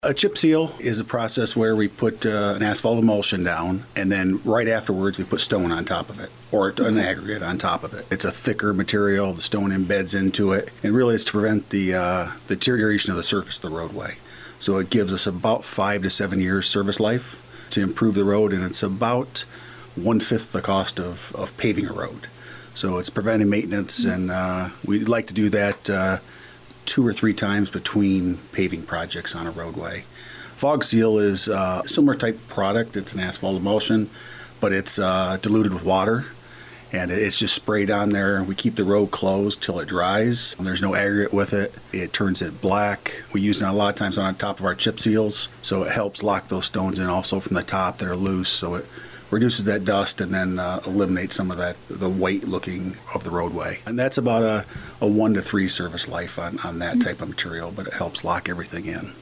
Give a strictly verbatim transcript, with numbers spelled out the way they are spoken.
A chip seal is a process where we put uh, an asphalt emulsion down, and then right afterwards we put stone on top of it, or an aggregate on top of it. It's a thicker material, the stone embeds into it, and really it's to prevent the, uh, the deterioration of the surface of the roadway. So it gives us about five to seven years service life to improve the road, and it's about one-fifth the cost of, of paving a road. So it's preventive maintenance, and uh, we'd like to do that uh, two or three times between paving projects on a roadway. Fog seal is uh, a similar type product. It's an asphalt emulsion, but it's uh, diluted with water, and it's just sprayed on there. We keep the road closed till it dries. There's no aggregate with it. It turns it black. We use it a lot of times on top of our chip seals, so it helps lock those stones in also from the top that are loose, so it reduces that dust and then uh, eliminates some of that, the weight looking of the roadway. And that's about a, a one to three service life on, on that type of material, but it helps lock everything in.